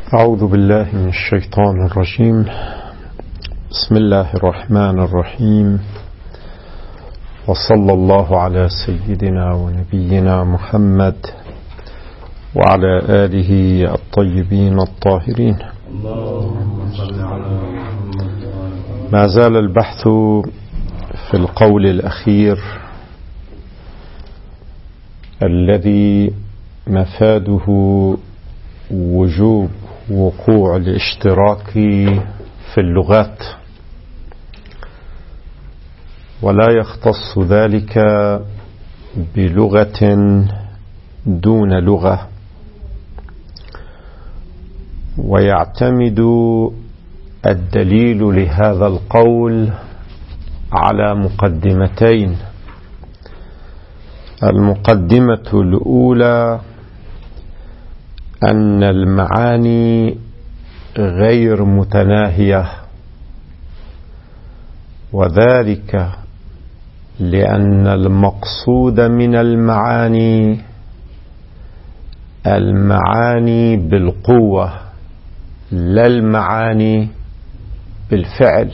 أعوذ بالله من الشيطان الرجيم. بسم الله الرحمن الرحيم، وصلى الله على سيدنا ونبينا محمد وعلى آله الطيبين الطاهرين. ما زال البحث في القول الأخير الذي مفاده وجوب وقوع الاشتراك في اللغات، ولا يختص ذلك بلغة دون لغة، ويعتمد الدليل لهذا القول على مقدمتين. المقدمة الأولى أن المعاني غير متناهية، وذلك لأن المقصود من المعاني بالقوة لا المعاني بالفعل،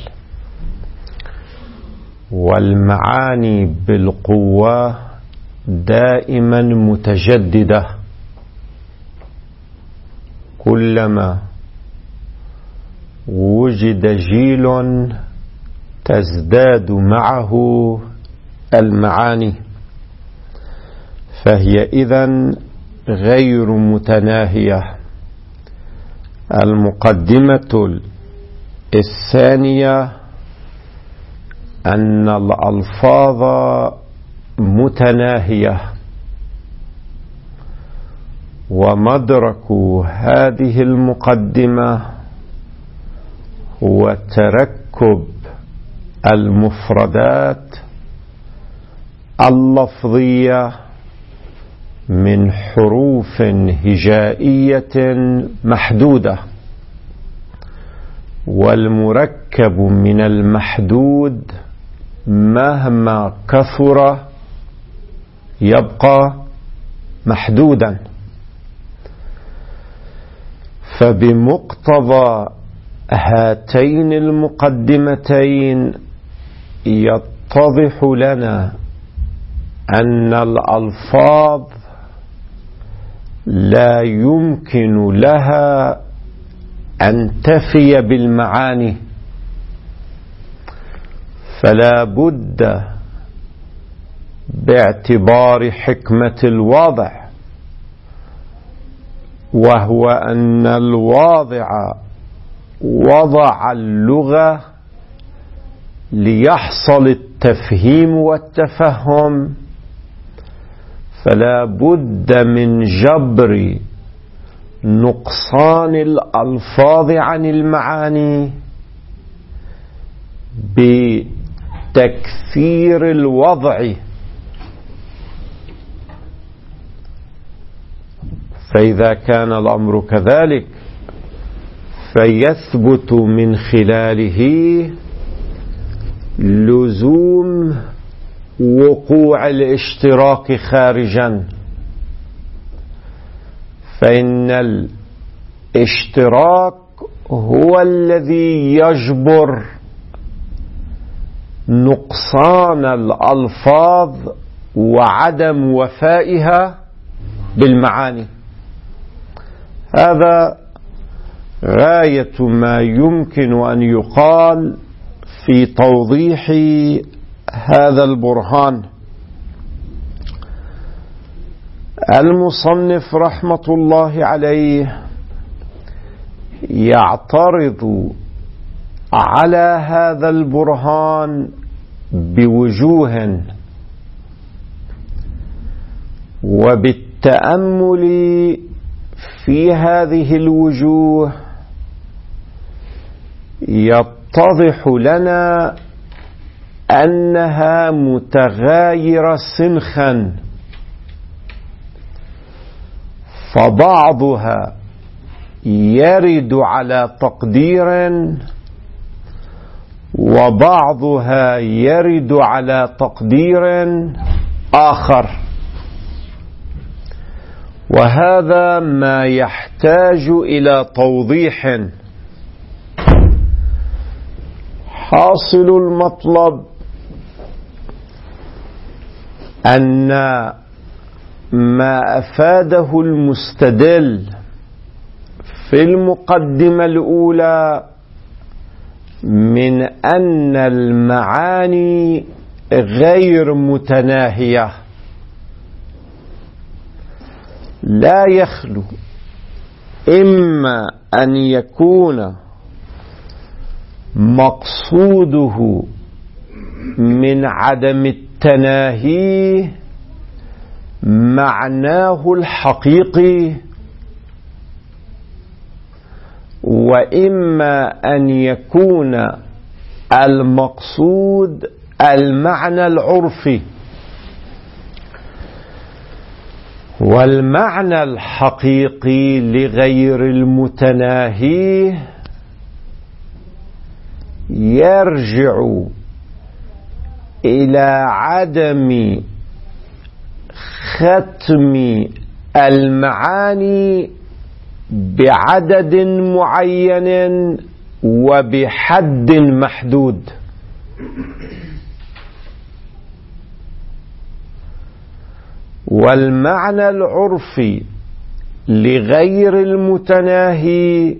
والمعاني بالقوة دائما متجددة، كلما وجد جيل تزداد معه المعاني، فهي إذن غير متناهية. المقدمة الثانية أن الألفاظ متناهية، ومدرك هذه المقدمة هو تركب المفردات اللفظية من حروف هجائية محدودة، والمركب من المحدود مهما كثر يبقى محدودا. فبمقتضى هاتين المقدمتين يتضح لنا أن الألفاظ لا يمكن لها أن تفي بالمعاني، فلا بد باعتبار حكمة الواضع، وهو أن الواضع وضع اللغة ليحصل التفهيم والتفهم، فلا بد من جبر نقصان الألفاظ عن المعاني بتكثير الوضع. فإذا كان الأمر كذلك فيثبت من خلاله لزوم وقوع الاشتراك خارجا، فإن الاشتراك هو الذي يجبر نقصان الألفاظ وعدم وفائها بالمعاني. هذا غاية ما يمكن أن يقال في توضيح هذا البرهان. المصنف رحمة الله عليه يعترض على هذا البرهان بوجوه، وبالتأمل في هذه الوجوه يتضح لنا أنها متغايرة سنخا، فبعضها يرد على تقدير وبعضها يرد على تقدير آخر. وهذا ما يحتاج إلى توضيح. حاصل المطلب أن ما أفاده المستدل في المقدمة الأولى من أن المعاني غير متناهية لا يخلو إما أن يكون مقصوده من عدم التناهي معناه الحقيقي، وإما أن يكون المقصود المعنى العرفي. والمعنى الحقيقي لغير المتناهي يرجع إلى عدم ختم المعاني بعدد معين وبحد محدود. والمعنى العرفي لغير المتناهي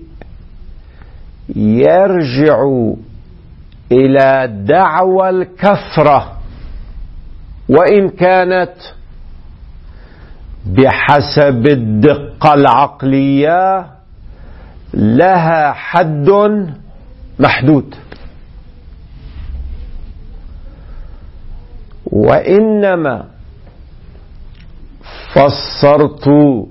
يرجع إلى دعوى الكثرة، وإن كانت بحسب الدقة العقلية لها حد محدود. وإنما فسرت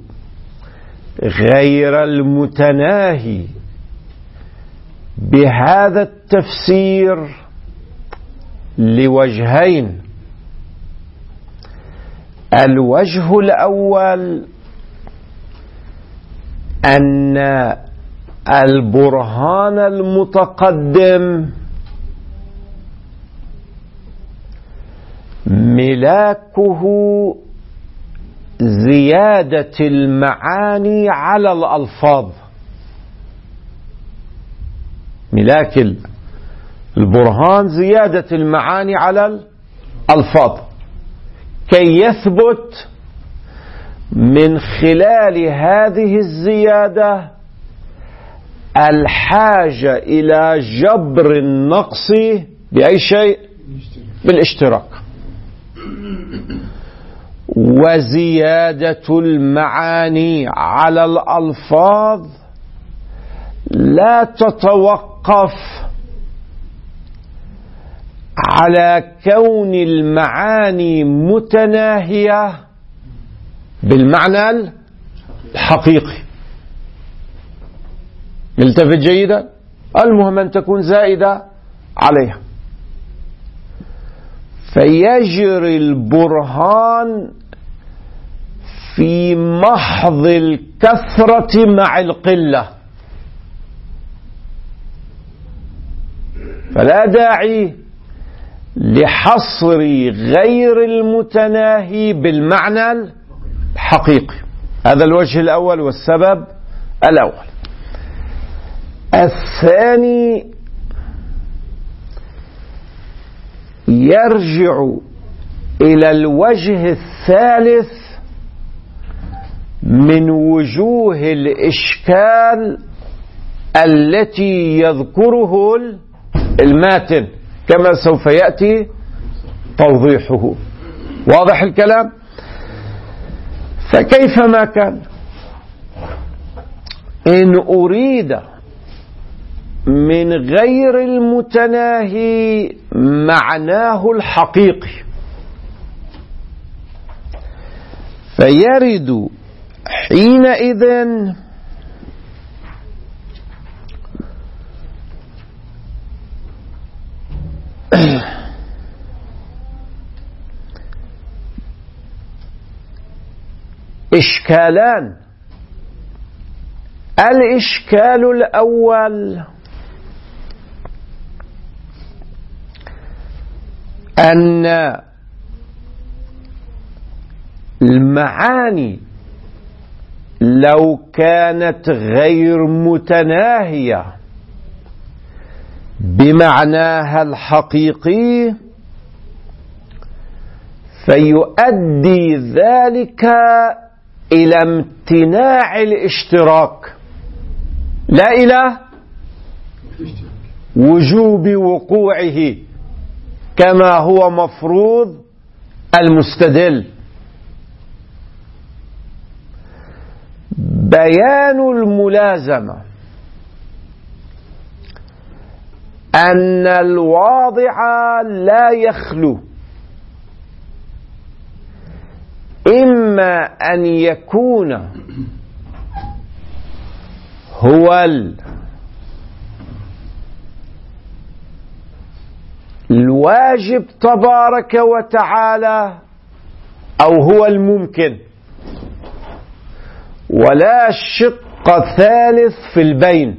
غير المتناهي بهذا التفسير لوجهين. الوجه الأول أن البرهان المتقدم ملاكه زيادة المعاني على الألفاظ. ملاك البرهان زيادة المعاني على الألفاظ كي يثبت من خلال هذه الزيادة الحاجة إلى جبر النقص بأي شيء؟ بالاشتراك. وزيادة المعاني على الألفاظ لا تتوقف على كون المعاني متناهية بالمعنى الحقيقي. نلتفت جيدا، المهم أن تكون زائدة عليها. فيجري البرهان في محض الكثرة مع القلة، فلا داعي لحصر غير المتناهي بالمعنى الحقيقي. هذا الوجه الأول والسبب الأول. الثاني يرجع إلى الوجه الثالث من وجوه الإشكال التي يذكره الماتن كما سوف يأتي توضيحه. واضح الكلام؟ فكيفما كان، إن أريد من غير المتناهي معناه الحقيقي فيرد حينئذ إشكالان. الإشكال الأول أن المعاني لو كانت غير متناهية بمعناها الحقيقي فيؤدي ذلك إلى امتناع الاشتراك لا إلى وجوب وقوعه كما هو مفروض المستدل. بيان الملازمة أن الواضع لا يخلو إما أن يكون هو الواجب تبارك وتعالى أو هو الممكن، ولا شق ثالث في البين.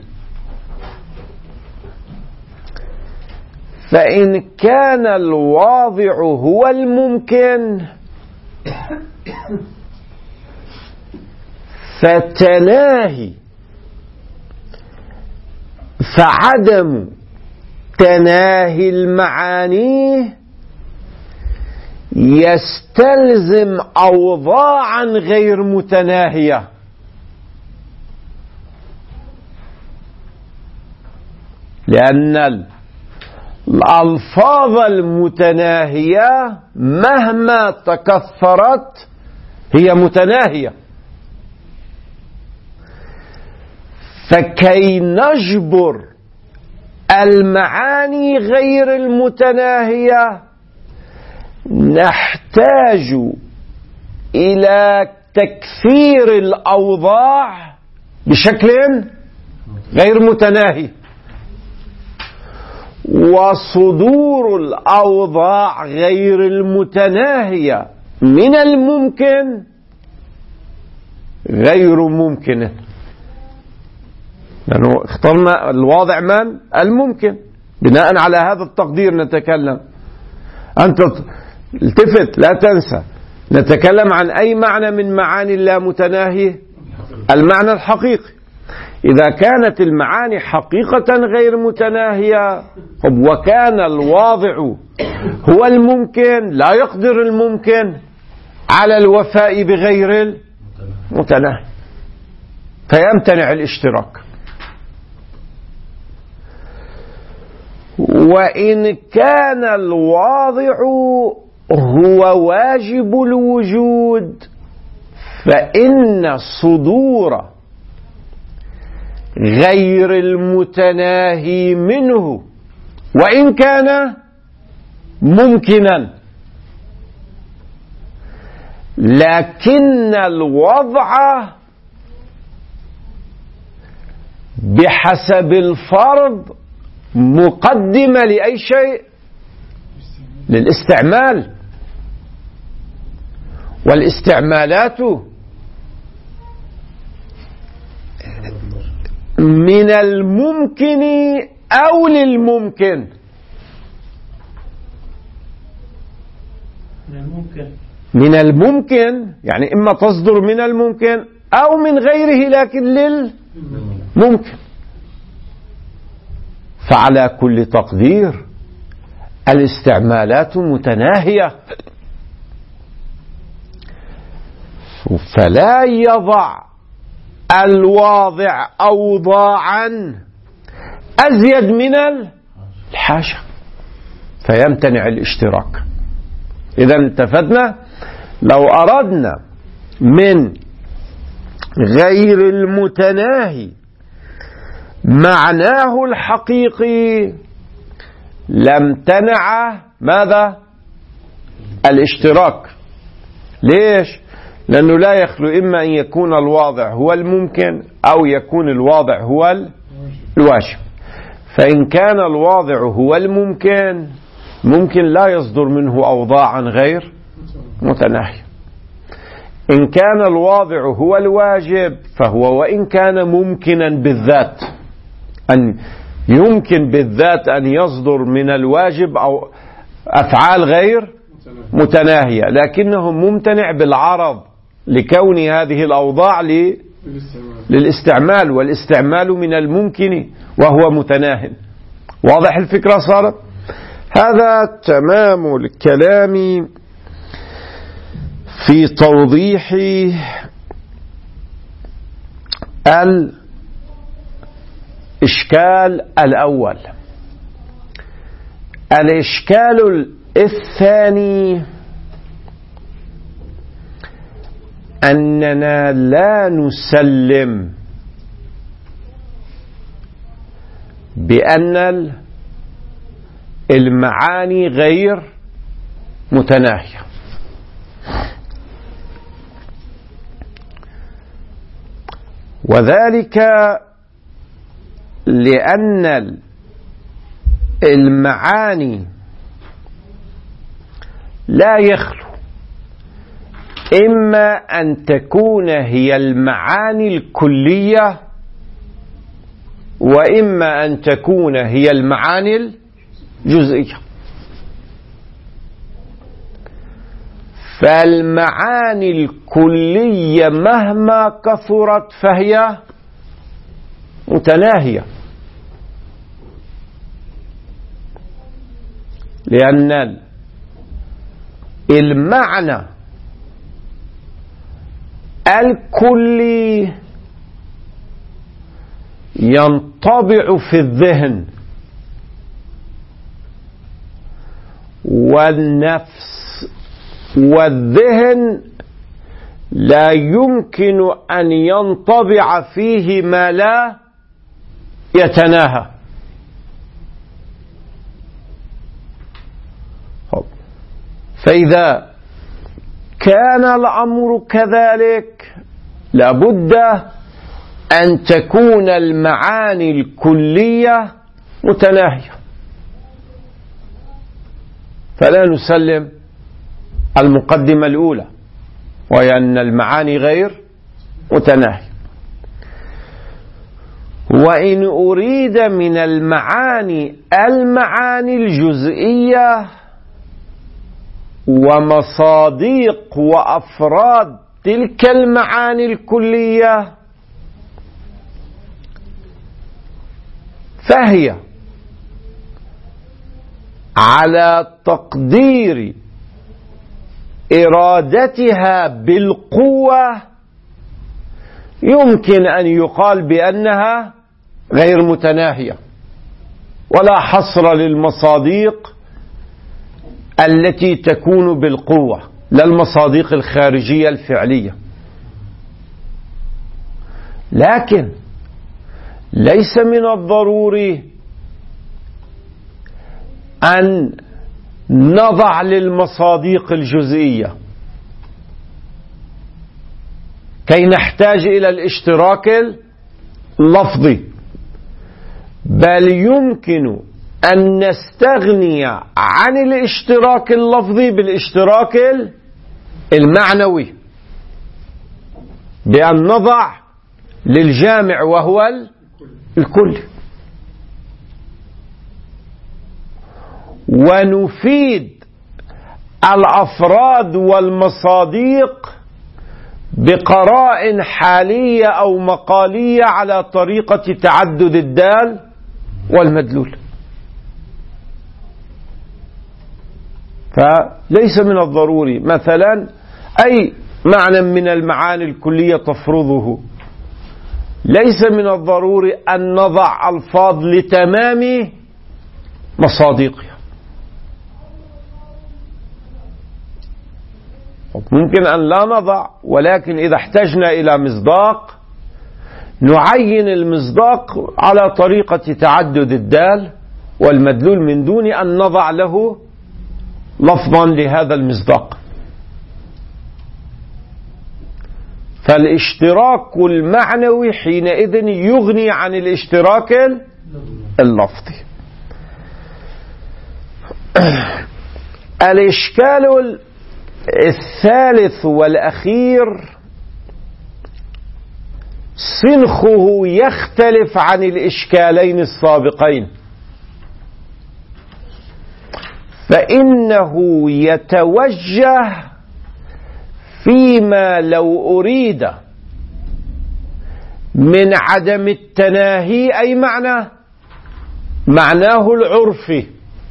فإن كان الواضع هو الممكن فعدم تناهي المعاني يستلزم أوضاعا غير متناهية، لأن الألفاظ المتناهية مهما تكثرت هي متناهية. فكي نجبر المعاني غير المتناهية نحتاج إلى تكثير الأوضاع بشكل غير متناهي، وصدور الأوضاع غير المتناهية من الممكن غير ممكن، لأنه اخترنا الواضع من؟ الممكن. بناء على هذا التقدير نتكلم. أنت التفت لا تنسى، نتكلم عن أي معنى من معاني اللامتناهي؟ المعنى الحقيقي. إذا كانت المعاني حقيقة غير متناهية وكان الواضع هو الممكن لا يقدر الممكن على الوفاء بغير المتناهي فيمتنع الاشتراك. وإن كان الواضع هو واجب الوجود فإن صدور غير المتناهي منه وإن كان ممكنا، لكن الوضع بحسب الفرض مقدمة لأي شيء؟ للاستعمال، والاستعمالات من الممكن أو للممكن. من الممكن يعني إما تصدر من الممكن أو من غيره لكن للممكن. فعلى كل تقدير الاستعمالات متناهية، فلا يضع الواضع أوضاعا أزيد من الحاجة فيمتنع الاشتراك. إذا التفتنا لو أردنا من غير المتناهي معناه الحقيقي لامتنع ماذا؟ الاشتراك. ليش؟ لأنه لا يخلو إما أن يكون الواضع هو الممكن أو يكون الواضع هو الواجب. فإن كان الواضع هو الممكن ممكن لا يصدر منه أوضاعا غير متناهية. إن كان الواضع هو الواجب فهو وإن كان ممكنا بالذات أن يمكن بالذات أن يصدر من الواجب أو أفعال غير متناهية، لكنه ممتنع بالعرض لكون هذه الأوضاع للاستعمال، والاستعمال من الممكن وهو متناه. واضح الفكرة صارت؟ هذا تمام الكلام في توضيح الإشكال الأول. الإشكال الثاني أننا لا نسلم بأن المعاني غير متناهية، وذلك لأن المعاني لا يخلو إما أن تكون هي المعاني الكلية، وإما أن تكون هي المعاني الجزئية. فالمعاني الكلية مهما كثرت فهي متناهية، لأن المعنى الكلي ينطبع في الذهن والنفس، والذهن لا يمكن أن ينطبع فيه ما لا يتناهى. فإذا كان الأمر كذلك لابد أن تكون المعاني الكلية متناهية، فلا نسلم المقدمة الأولى، وهي أن المعاني غير متناهية. وإن أريد من المعاني الجزئية ومصادق وأفراد تلك المعاني الكلية، فهي على تقدير إرادتها بالقوة يمكن أن يقال بأنها غير متناهية، ولا حصر للمصادق التي تكون بالقوة، لا المصادق الخارجية الفعلية. لكن ليس من الضروري أن نضع للمصادق الجزئية كي نحتاج إلى الاشتراك اللفظي، بل يمكن أن نستغني عن الاشتراك اللفظي بالاشتراك المعنوي، بأن نضع للجامع وهو الكل، ونفيد الأفراد والمصادق بقرائن حالية أو مقالية على طريقة تعدد الدال والمدلول. فليس من الضروري مثلا أي معنى من المعاني الكلية تفرضه، ليس من الضروري أن نضع ألفاظ لتمام مصادقها. ممكن أن لا نضع، ولكن إذا احتجنا إلى مصداق نعين المصداق على طريقة تعدد الدال والمدلول من دون أن نضع له لفظا لهذا المصداق. فالاشتراك المعنوي حينئذ يغني عن الاشتراك اللفظي. الإشكال الثالث والأخير صنخه يختلف عن الإشكالين السابقين، فإنه يتوجه فيما لو أريد من عدم التناهي أي معناه العرفي.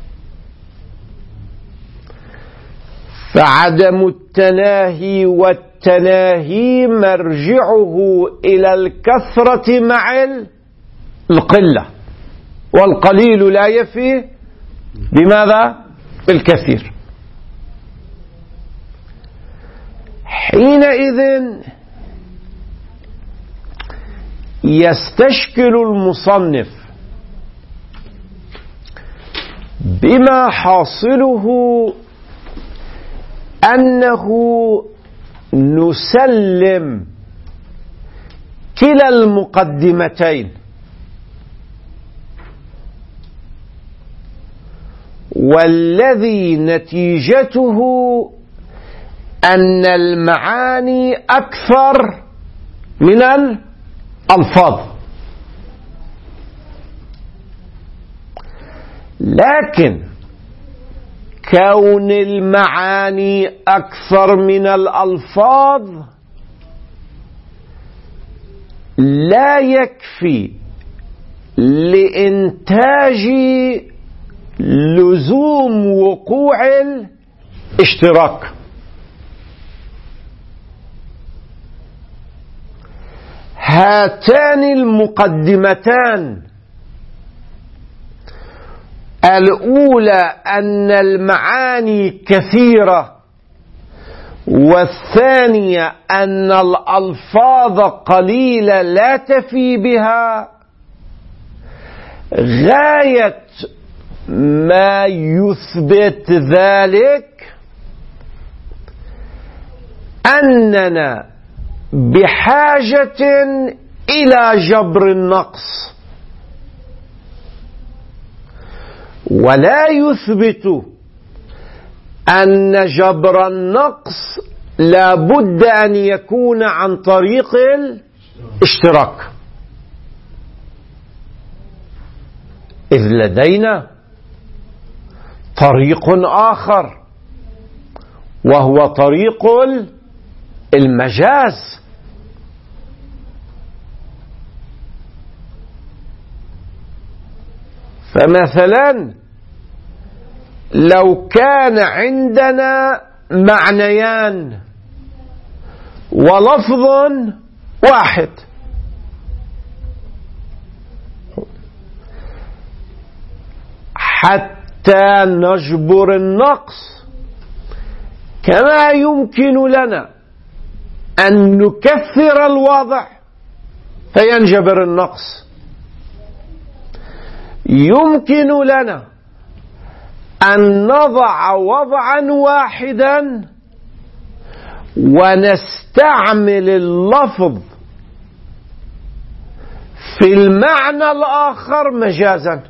فعدم التناهي والتناهي مرجعه إلى الكثرة مع القلة، والقليل لا يفي بماذا؟ بالكثير. حينئذ يستشكل المصنف بما حاصله أنه نسلم كلا المقدمتين، والذي نتيجته أن المعاني أكثر من الألفاظ. لكن كون المعاني أكثر من الألفاظ لا يكفي لإنتاج لزوم وقوع الاشتراك. هاتان المقدمتان، الأولى أن المعاني كثيرة، والثانية أن الألفاظ قليلة لا تفي بها، غاية ما يثبت ذلك أننا بحاجة إلى جبر النقص، ولا يثبت أن جبر النقص لا بد أن يكون عن طريق الاشتراك، إذ لدينا طريق آخر وهو طريق المجاز. فمثلا لو كان عندنا معنيان ولفظ واحد، حتى نجبر النقص كما يمكن لنا أن نكثر الوضع فينجبر النقص، يمكن لنا أن نضع وضعا واحدا ونستعمل اللفظ في المعنى الآخر مجازا،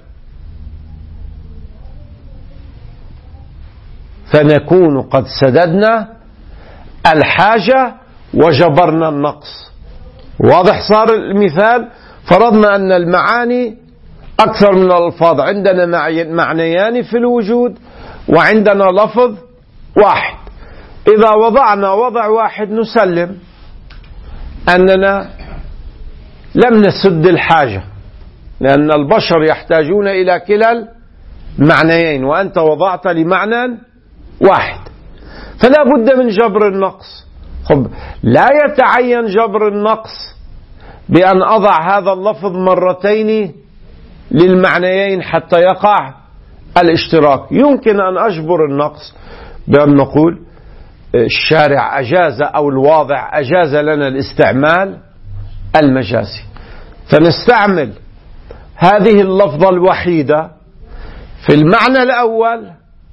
فنكون قد سددنا الحاجة وجبرنا النقص. واضح صار المثال؟ فرضنا أن المعاني أكثر من الألفاظ، عندنا معنيان في الوجود وعندنا لفظ واحد. إذا وضعنا وضع واحد نسلم أننا لم نسد الحاجة، لأن البشر يحتاجون إلى كلا المعنيين، وأنت وضعت لمعنى واحد، فلا بد من جبر النقص. لا يتعين جبر النقص بأن أضع هذا اللفظ مرتين للمعنيين حتى يقع الاشتراك. يمكن أن أجبر النقص بأن نقول الشارع أجاز أو الواضع أجاز لنا الاستعمال المجازي، فنستعمل هذه اللفظة الوحيدة في المعنى الأول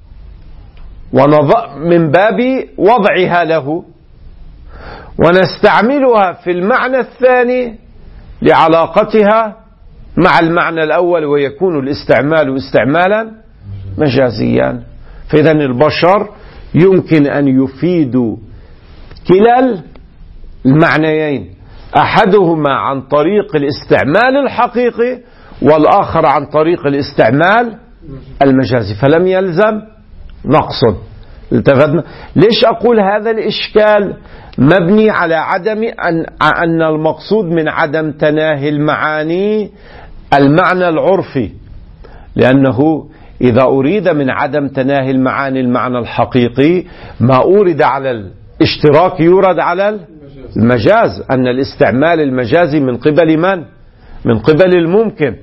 من باب وضعها له، ونستعملها في المعنى الثاني لعلاقتها مع المعنى الأول، ويكون الاستعمال استعمالا مجازيا. فإذا البشر يمكن أن يفيدوا كلا المعنيين، أحدهما عن طريق الاستعمال الحقيقي والآخر عن طريق الاستعمال المجازي، فلم يلزم نقص. التفتنا؟ ليش أقول هذا الإشكال مبني على عدم أن المقصود من عدم تناهي المعاني المعنى العرفي، لأنه إذا أريد من عدم تناهي المعاني المعنى الحقيقي ما أورد على الاشتراك يورد على المجاز، أن الاستعمال المجازي من قبل من؟ من قبل الممكن.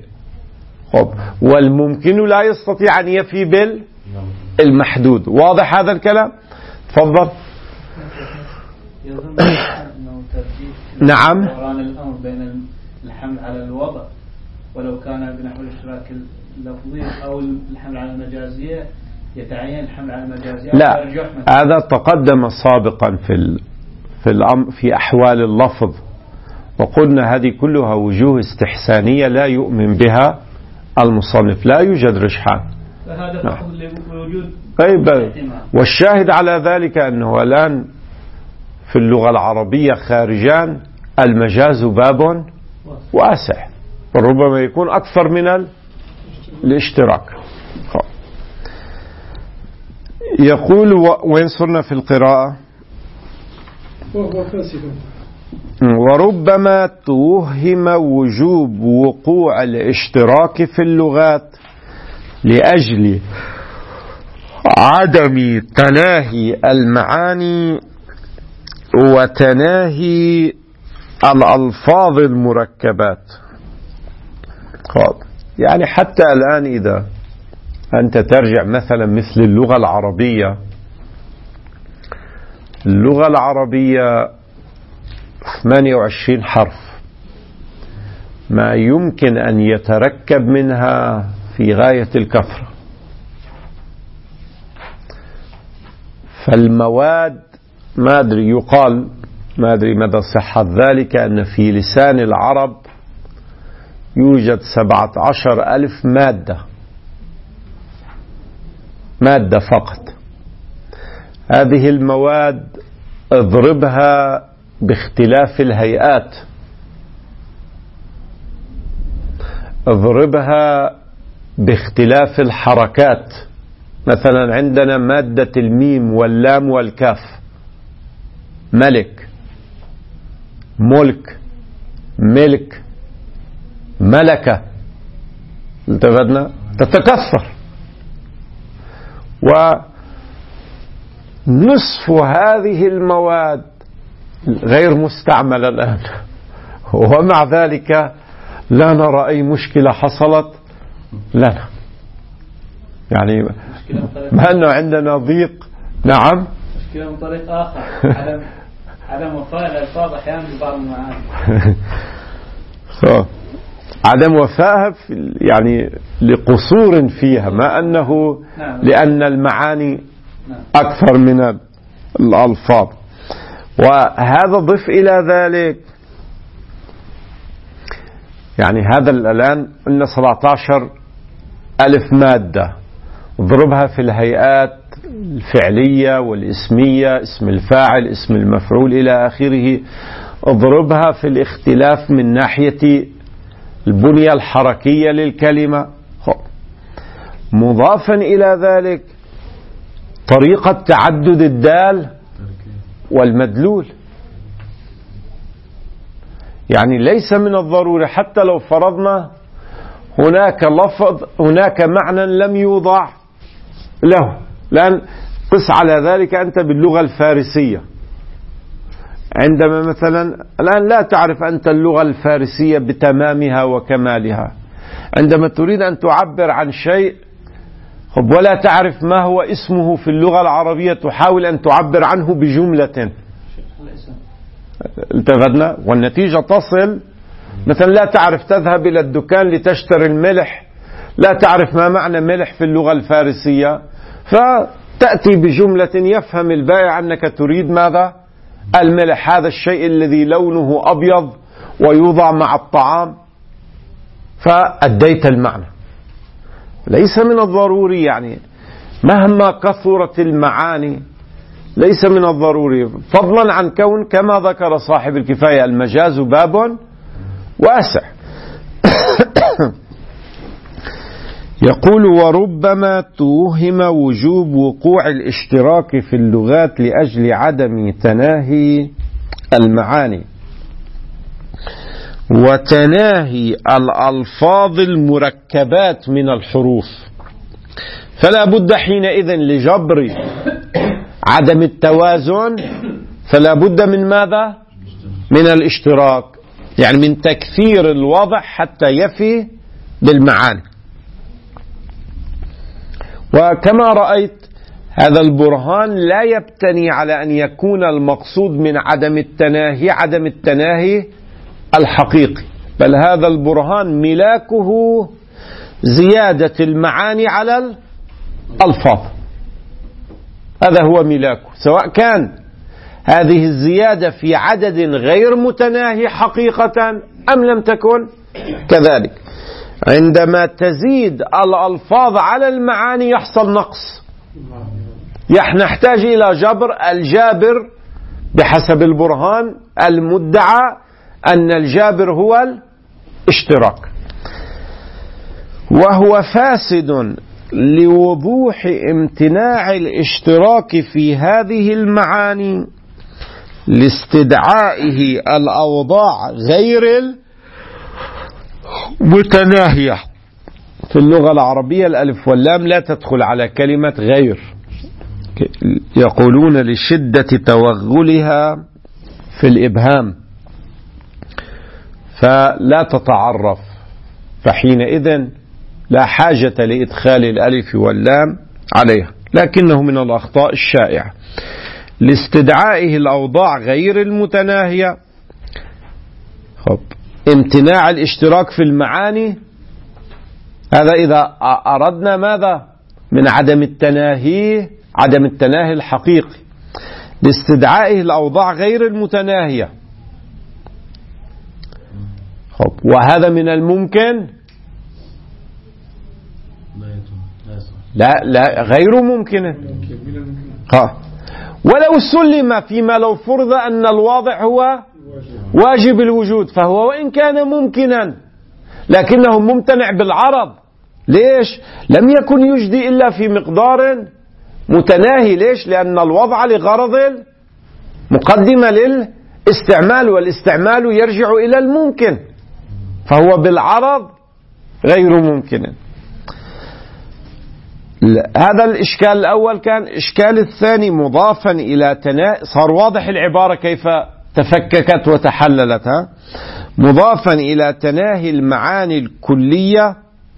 والممكن لا يستطيع أن يفي بالمحدود. واضح هذا الكلام؟ تفضل. نعم. الأمر بين الحمل على الوضع ولو كان بنحو الاشتراك اللفظي أو الحمل على المجازية يتعين الحمل على المجازية. لا، هذا تقدم سابقا في أحوال اللفظ، وقلنا هذه كلها وجوه استحسانية لا يؤمن بها المصنف، لا يوجد رجحان. فهذا فقط لوجود. طيب، والشاهد على ذلك أنه الآن في اللغة العربية خارجان المجاز باب واسع، وربما يكون أكثر من الاشتراك. يقول وين صرنا في القراءة؟ وربما توهم وجوب وقوع الاشتراك في اللغات لأجل عدم تناهي المعاني وتناهي الألفاظ المركبات. يعني حتى الآن إذا أنت ترجع مثلا مثل اللغة العربية 28 حرف، ما يمكن أن يتركب منها في غاية الكثرة. فالمواد ما أدري يقال، ما أدري مدى صحة ذلك، أن في لسان العرب يوجد 17,000 مادة فقط. هذه المواد اضربها باختلاف الهيئات، اضربها باختلاف الحركات. مثلا عندنا مادة الميم واللام والكاف، ملك، ملك، ملك، ملكة، التفتنا؟ تتكثر. ونصف هذه المواد غير مستعملة الآن، ومع ذلك لا نرى أي مشكلة حصلت لنا، يعني ما أنه عندنا ضيق. نعم، مشكلة من طريق آخر، عدم وفاء الألفاظ أحيانا ببعض المعاني. عدم وفائها يعني لقصور فيها، ما أنه لأن المعاني أكثر من الألفاظ. وهذا ضف إلى ذلك، يعني هذا الآن قلنا 17,000 مادة، اضربها في الهيئات الفعلية والاسمية، اسم الفاعل، اسم المفعول إلى آخره، اضربها في الاختلاف من ناحية البنية الحركية للكلمة. مضافا إلى ذلك طريقة تعدد الدال والمدلول، يعني ليس من الضروري حتى لو فرضنا هناك لفظ، هناك معنى لم يوضع له. لأن قس على ذلك أنت باللغة الفارسية، عندما مثلا الآن لا تعرف أنت اللغة الفارسية بتمامها وكمالها، عندما تريد أن تعبر عن شيء ولا تعرف ما هو اسمه في اللغة العربية، تحاول أن تعبر عنه بجملة، التفتنا؟ والنتيجة تصل مثلا لا تعرف تذهب إلى الدكان لتشتري الملح، لا تعرف ما معنى ملح في اللغة الفارسية، فتأتي بجملة يفهم البائع أنك تريد ماذا؟ الملح، هذا الشيء الذي لونه أبيض ويوضع مع الطعام، فأديت المعنى. ليس من الضروري، يعني مهما كثرت المعاني ليس من الضروري، فضلا عن كون كما ذكر صاحب الكفاية المجاز باب واسع. يقول: وربما توهم وجوب وقوع الاشتراك في اللغات لأجل عدم تناهي المعاني وتناهي الألفاظ المركبات من الحروف، فلا بد حينئذ لجبر عدم التوازن، فلا بد من ماذا؟ من الاشتراك، يعني من تكثير الوضع حتى يفي بالمعاني. وكما رأيت هذا البرهان لا يبتني على أن يكون المقصود من عدم التناهي الحقيقي، بل هذا البرهان ملاكه زيادة المعاني على الألفاظ، هذا هو ملاكه، سواء كان هذه الزيادة في عدد غير متناهي حقيقة أم لم تكن كذلك. عندما تزيد الألفاظ على المعاني يحصل نقص، نحتاج إلى جبر. الجابر بحسب البرهان المدعى أن الجابر هو الاشتراك، وهو فاسد لوضوح امتناع الاشتراك في هذه المعاني لاستدعائه الأوضاع غير المتناهية. في اللغة العربية الألف واللام لا تدخل على كلمة غير، يقولون لشدة توغلها في الإبهام فلا تتعرف، فحينئذ لا حاجة لإدخال الألف واللام عليها، لكنه من الأخطاء الشائعة. لاستدعائه الأوضاع غير المتناهية، امتناع الاشتراك في المعاني، هذا إذا أردنا ماذا؟ من عدم التناهي الحقيقي، لاستدعائه الأوضاع غير المتناهية. وهذا من الممكن؟ لا غير ممكن. ولو سلم فيما لو فرض أن الواضع هو واجب الوجود، فهو وإن كان ممكنا لكنه ممتنع بالعرض. ليش؟ لم يكن يجدي إلا في مقدار متناهي. ليش؟ لأن الوضع لغرض مقدمة للاستعمال، والاستعمال يرجع إلى الممكن، فهو بالعرض غير ممكن. هذا الإشكال الأول. كان الإشكال الثاني مضافا إلى صار واضح العبارة كيف تفككت وتحللت. مضافا إلى تناهي المعاني الكلية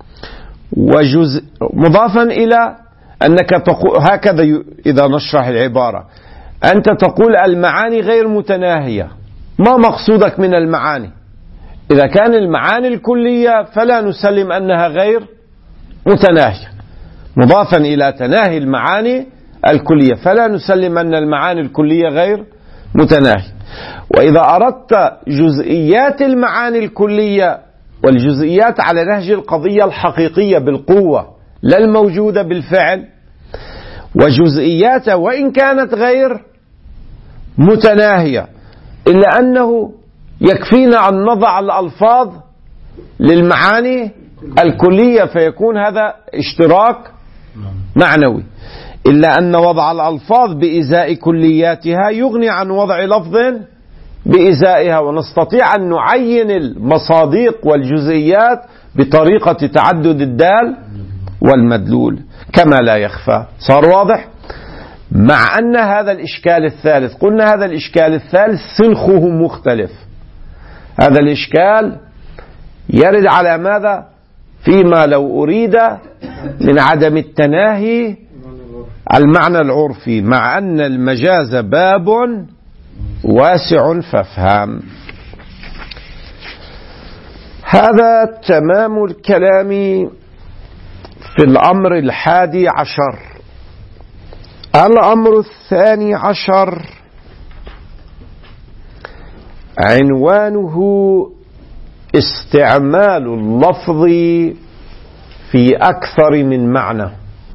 مضافا إلى أنك تقول هكذا. إذا نشرح العبارة أنت تقول المعاني غير متناهية، ما مقصودك من المعاني؟ إذا كان المعاني الكلية فلا نسلم أنها غير متناهية، مضافا إلى تناهي المعاني الكلية فلا نسلم أن المعاني الكلية غير متناهية. وإذا أردت جزئيات المعاني الكلية، والجزئيات على نهج القضية الحقيقية بالقوة لا الموجودة بالفعل، وجزئيات وإن كانت غير متناهية إلا أنه يكفينا أن نضع الألفاظ للمعاني الكلية فيكون هذا اشتراك معنوي، إلا أن وضع الألفاظ بإزاء كلياتها يغني عن وضع لفظ بإزائها، ونستطيع أن نعين المصادق والجزئيات بطريقة تعدد الدال والمدلول كما لا يخفى. صار واضح؟ مع أن هذا الإشكال الثالث قلنا هذا الإشكال الثالث سنخه مختلف. هذا الإشكال يرد على ماذا؟ فيما لو أريد من عدم التناهي المعنى العرفي، مع أن المجاز باب واسع فافهم. هذا تمام الكلام في الأمر 11. الأمر 12 عنوانه استعمال اللفظ في أكثر من معنى.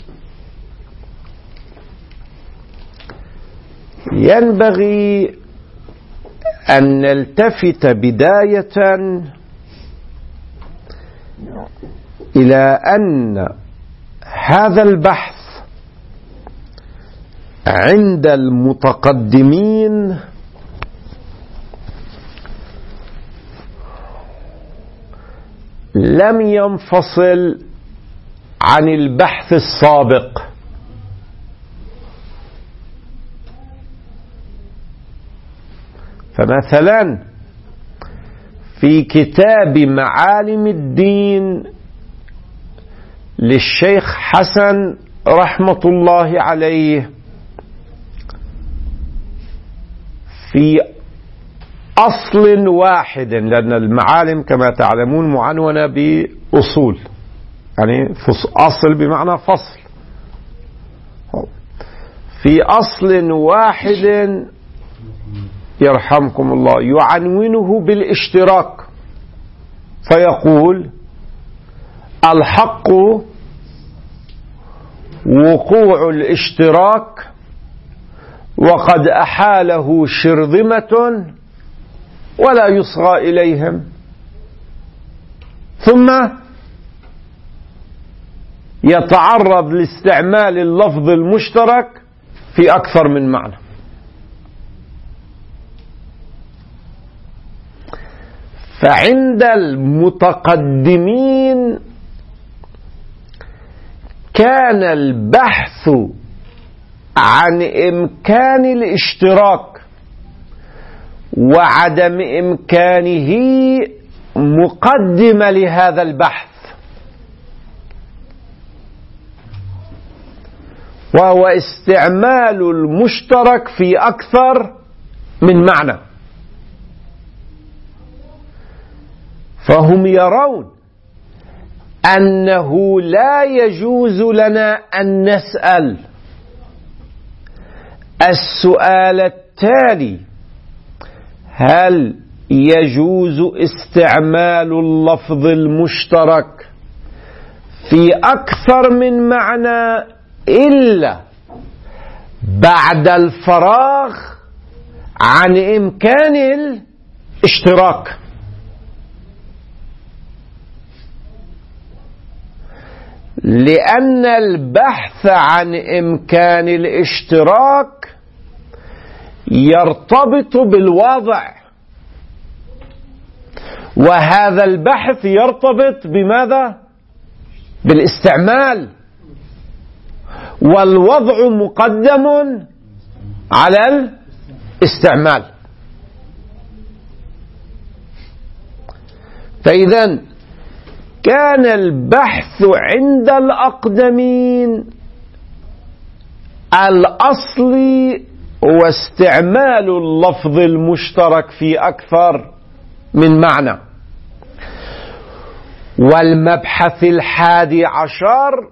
ينبغي أن نلتفت بداية إلى أن هذا البحث عند المتقدمين لم ينفصل عن البحث السابق. فمثلا في كتاب معالم الدين للشيخ حسن رحمة الله عليه في أصل واحد، لأن المعالم كما تعلمون معنونة بأصول، يعني أصل بمعنى فصل. في أصل واحد يرحمكم الله يعنونه بالاشتراك، فيقول: الحق وقوع الاشتراك وقد أحاله شرذمة ولا يصغى إليهم. ثم يتعرض لاستعمال اللفظ المشترك في أكثر من معنى. فعند المتقدمين كان البحث عن إمكان الاشتراك وعدم إمكانه مقدمة لهذا البحث، وهو استعمال المشترك في أكثر من معنى. فهم يرون أنه لا يجوز لنا أن نسأل السؤال التالي: هل يجوز استعمال اللفظ المشترك في أكثر من معنى إلا بعد الفراغ عن إمكان الاشتراك؟ لأن البحث عن إمكان الاشتراك يرتبط بالوضع، وهذا البحث يرتبط بماذا؟ بالاستعمال، والوضع مقدم على الاستعمال. فإذا كان البحث عند الأقدمين الأصلي هو استعمال اللفظ المشترك في أكثر من معنى. والمبحث 11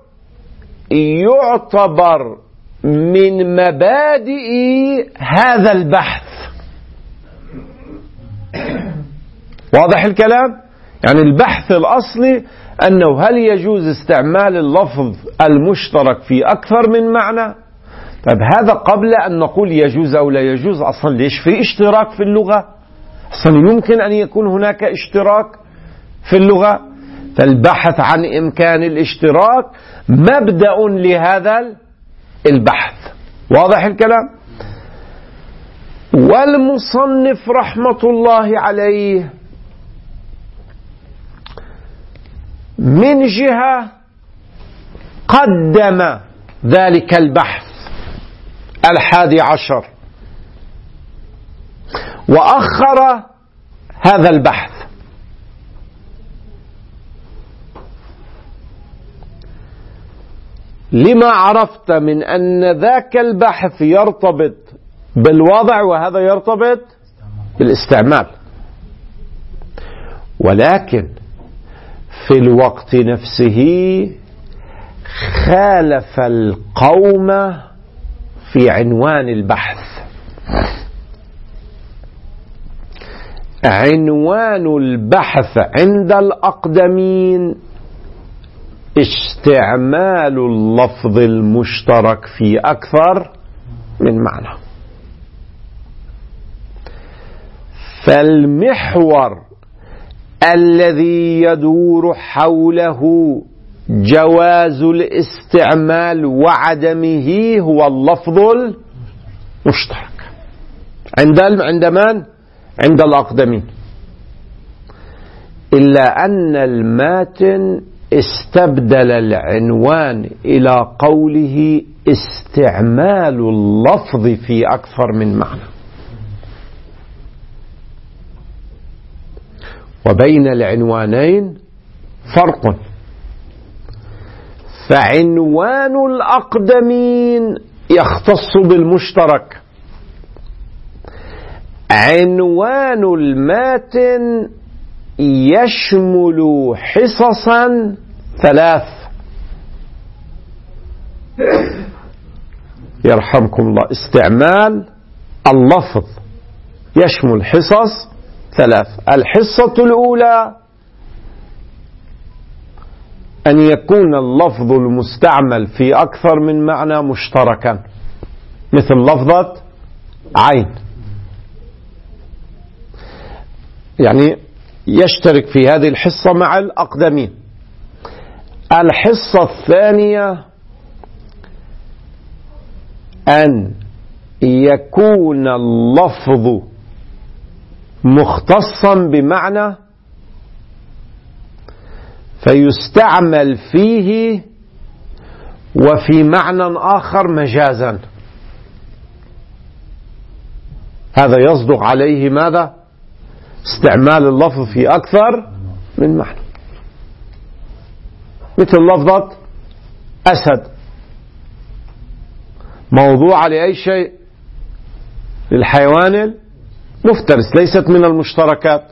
يعتبر من مبادئ هذا البحث. واضح الكلام؟ يعني البحث الأصلي أنه هل يجوز استعمال اللفظ المشترك في أكثر من معنى؟ طيب هذا قبل أن نقول يجوز أو لا يجوز. أصلا ليش في اشتراك في اللغة؟ أصلا يمكن أن يكون هناك اشتراك في اللغة. فالبحث عن إمكان الاشتراك مبدأ لهذا البحث. واضح الكلام؟ والمصنف رحمة الله عليه من جهة قدم ذلك البحث 11 وأخر هذا البحث. لما عرفت من أن ذاك البحث يرتبط بالوضع وهذا يرتبط بالاستعمال. ولكن في الوقت نفسه خالف القوم في عنوان البحث. عنوان البحث عند الأقدمين استعمال اللفظ المشترك في أكثر من معنى. فالمحور الذي يدور حوله جواز الاستعمال وعدمه هو اللفظ المشترك عند من؟ عند الأقدمين، إلا أن الماتن استبدل العنوان إلى قوله استعمال اللفظ في أكثر من معنى، وبين العنوانين فرق. فعنوان الأقدمين يختص بالمشترك، عنوان الماتن يشمل حصصا 3. يرحمكم الله. استعمال اللفظ يشمل حصص 3. الحصة الأولى أن يكون اللفظ المستعمل في أكثر من معنى مشتركا، مثل لفظة عين، يعني يشترك في هذه الحصة مع الأقدمين. الحصة الثانية أن يكون اللفظ مختصا بمعنى فيستعمل فيه وفي معنى آخر مجازا، هذا يصدق عليه ماذا؟ استعمال اللفظ في أكثر من معنى، مثل لفظة أسد موضوع لأي شيء؟ للحيوان المفترس، ليست من المشتركات،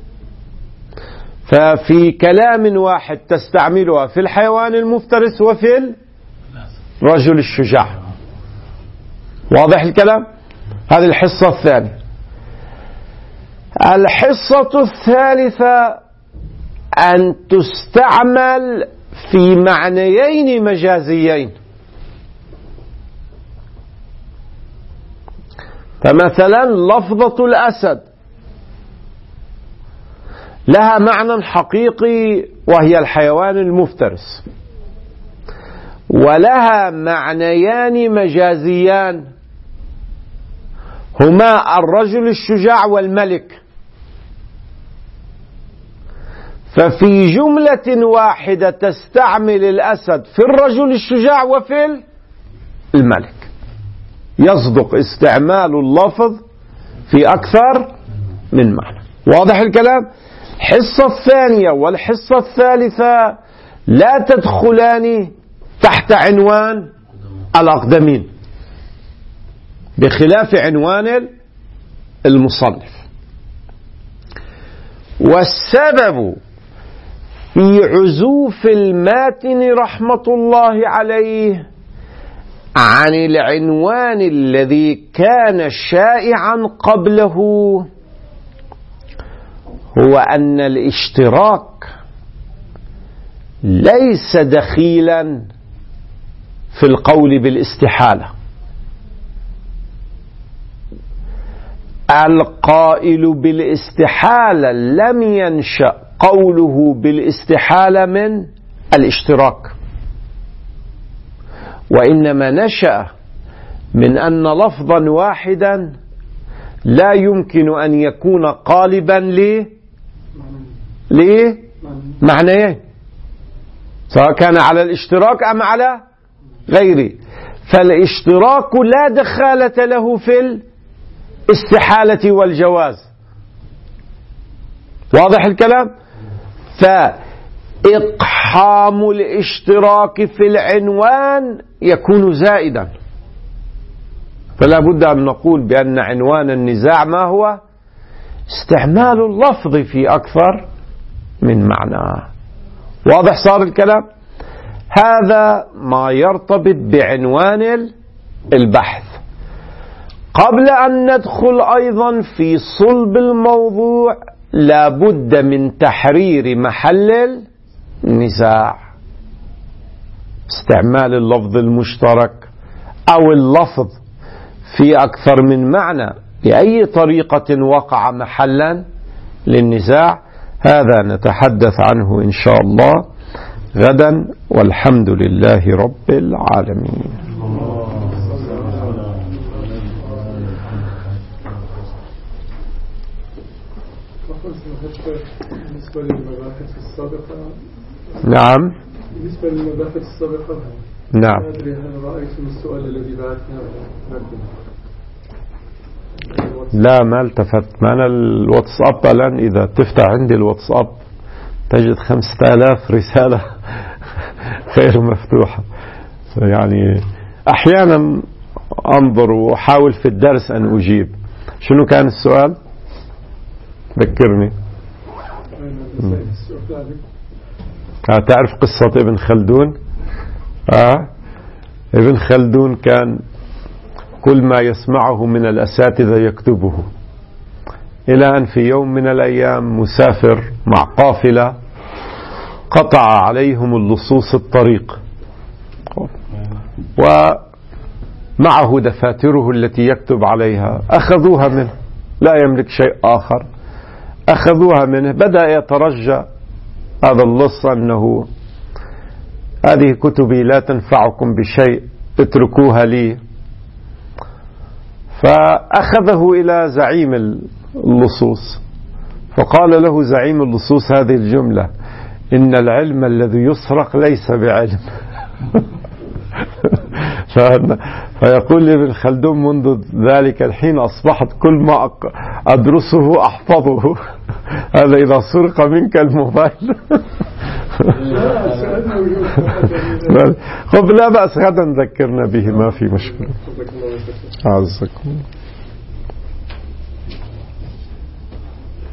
ففي كلام واحد تستعملها في الحيوان المفترس وفي الرجل الشجاع. واضح الكلام؟ هذه الحصة الثانية. الحصة الثالثة أن تستعمل في معنيين مجازيين، فمثلا لفظة الأسد لها معنى حقيقي وهي الحيوان المفترس، ولها معنيان مجازيان هما الرجل الشجاع والملك، ففي جملة واحدة تستعمل الأسد في الرجل الشجاع وفي الملك، يصدق استعمال اللفظ في أكثر من معنى. واضح الكلام؟ الحصة الثانية والحصة الثالثة لا تدخلان تحت عنوان الأقدمين بخلاف عنوان المصنف. والسبب في عزوف الماتن رحمة الله عليه عن العنوان الذي كان شائعا قبله هو أن الاشتراك ليس دخيلا في القول بالاستحالة. القائل بالاستحالة لم ينشأ قوله بالاستحالة من الاشتراك، وإنما نشأ من أن لفظا واحدا لا يمكن أن يكون قالبا لمعنيين، سواء كان على الاشتراك أم على غيره، فالاشتراك لا دخالة له في الاستحالة والجواز. واضح الكلام؟ فإقحام الاشتراك في العنوان يكون زائدا، فلا بد أن نقول بأن عنوان النزاع ما هو؟ استعمال اللفظ في أكثر من معنى. واضح صار الكلام؟ هذا ما يرتبط بعنوان البحث. قبل أن ندخل أيضا في صلب الموضوع لا بد من تحرير محل النزاع. استعمال اللفظ المشترك أو اللفظ في أكثر من معنى بأي طريقة وقع محلا للنزاع، هذا نتحدث عنه إن شاء الله غدا، والحمد لله رب العالمين. بالنسبة للمباحث السابقة، نعم. بالنسبة للمباحث السابقة، نعم. ما أدري هل رأيتم السؤال الذي بعثناه لكم؟ لا، ما التفت معنا الواتساب الآن. إذا تفتح عندي الواتساب تجد 5000 رسالة غير مفتوحة. يعني أحيانا أنظر وأحاول في الدرس أن أجيب. شنو كان السؤال؟ ذكرني. تعرف قصة ابن خلدون؟ ابن خلدون كان كل ما يسمعه من الأساتذة يكتبه، إلى أن في يوم من الأيام مسافر مع قافلة قطع عليهم اللصوص الطريق، ومعه دفاتره التي يكتب عليها، أخذوها منه، لا يملك شيء آخر، أخذوها منه. بدأ يترجى هذا اللص أنه هذه كتبي لا تنفعكم بشيء، اتركوها لي. فأخذه إلى زعيم اللصوص، فقال له زعيم اللصوص هذه الجملة: إن العلم الذي يسرق ليس بعلم. فيقول ابن خلدون: منذ ذلك الحين أصبحت كل ما أدرسه أحفظه. هذا إذا سرق منك الموبايل. خب لا بأس، غدا ذكرنا به، ما في مشكلة. عزكم.